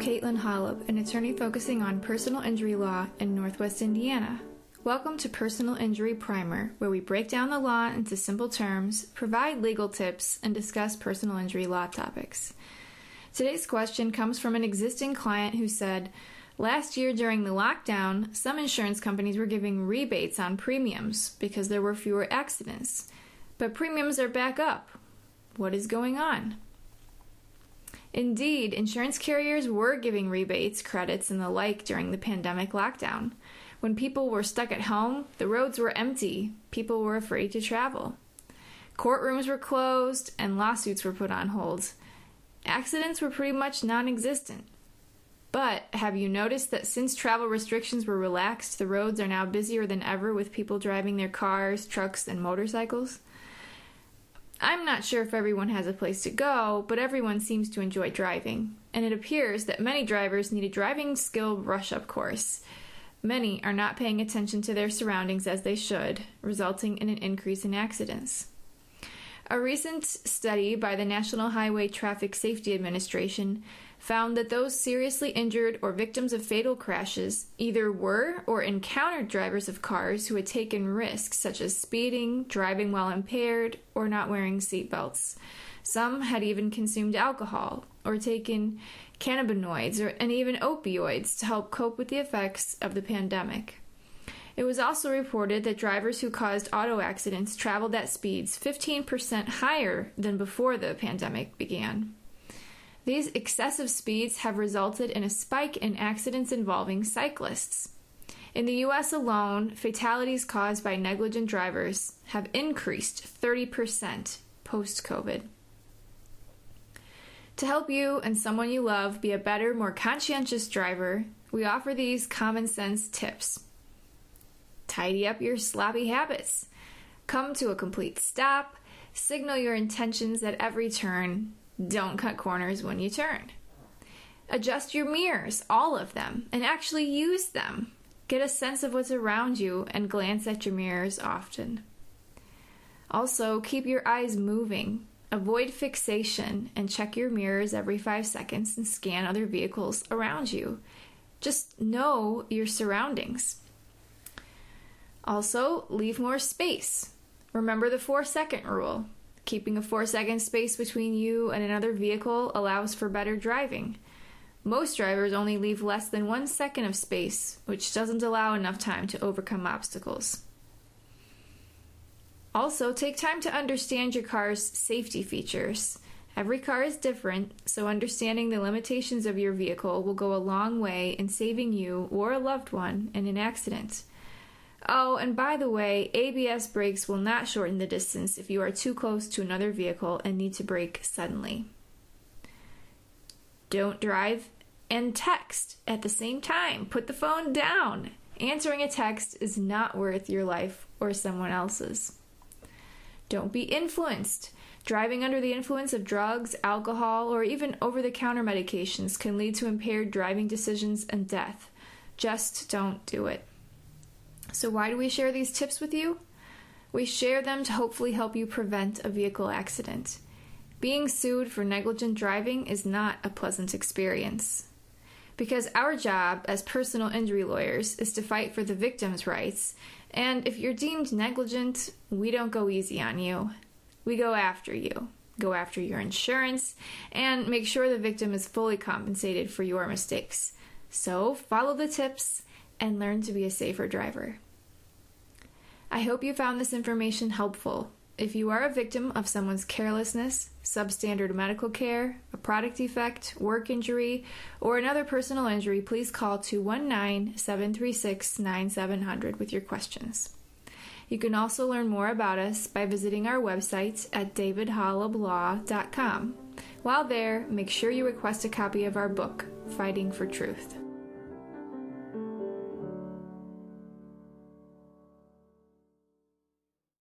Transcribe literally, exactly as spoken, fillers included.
Caitlin Holub, an attorney focusing on personal injury law in Northwest Indiana. Welcome to Personal Injury Primer, where we break down the law into simple terms, provide legal tips, and discuss personal injury law topics. Today's question comes from an existing client who said, last year during the lockdown, some insurance companies were giving rebates on premiums because there were fewer accidents. But premiums are back up. What is going on? Indeed, insurance carriers were giving rebates, credits, and the like during the pandemic lockdown. When people were stuck at home, the roads were empty, people were afraid to travel. Courtrooms were closed, and lawsuits were put on hold. Accidents were pretty much non-existent. But have you noticed that since travel restrictions were relaxed, the roads are now busier than ever with people driving their cars, trucks, and motorcycles? I'm not sure if everyone has a place to go, but everyone seems to enjoy driving, and it appears that many drivers need a driving skill brush-up course. Many are not paying attention to their surroundings as they should, resulting in an increase in accidents. A recent study by the National Highway Traffic Safety Administration found that those seriously injured or victims of fatal crashes either were or encountered drivers of cars who had taken risks such as speeding, driving while impaired, or not wearing seatbelts. Some had even consumed alcohol or taken cannabinoids or, and even opioids to help cope with the effects of the pandemic. It was also reported that drivers who caused auto accidents traveled at speeds fifteen percent higher than before the pandemic began. These excessive speeds have resulted in a spike in accidents involving cyclists. In the U S alone, fatalities caused by negligent drivers have increased thirty percent post-COVID. To help you and someone you love be a better, more conscientious driver, we offer these common sense tips. Tidy up your sloppy habits. Come to a complete stop. Signal your intentions at every turn. Don't cut corners when you turn. Adjust your mirrors, all of them, and actually use them. Get a sense of what's around you and glance at your mirrors often. Also, keep your eyes moving. Avoid fixation and check your mirrors every five seconds and scan other vehicles around you. Just know your surroundings. Also, leave more space. Remember the four-second rule. Keeping a four-second space between you and another vehicle allows for better driving. Most drivers only leave less than one second of space, which doesn't allow enough time to overcome obstacles. Also, take time to understand your car's safety features. Every car is different, so understanding the limitations of your vehicle will go a long way in saving you or a loved one in an accident. Oh, and by the way, A B S brakes will not shorten the distance if you are too close to another vehicle and need to brake suddenly. Don't drive and text at the same time. Put the phone down. Answering a text is not worth your life or someone else's. Don't be influenced. Driving under the influence of drugs, alcohol, or even over-the-counter medications can lead to impaired driving decisions and death. Just don't do it. So why do we share these tips with you? We share them to hopefully help you prevent a vehicle accident. Being sued for negligent driving is not a pleasant experience. Because our job as personal injury lawyers is to fight for the victim's rights, and if you're deemed negligent, we don't go easy on you. We go after you, go after your insurance, and make sure the victim is fully compensated for your mistakes. So follow the tips and learn to be a safer driver. I hope you found this information helpful. If you are a victim of someone's carelessness, substandard medical care, a product defect, work injury, or another personal injury, please call two one nine, seven three six, nine seven zero zero with your questions. You can also learn more about us by visiting our website at david holub law dot com. While there, make sure you request a copy of our book, Fighting for Truth.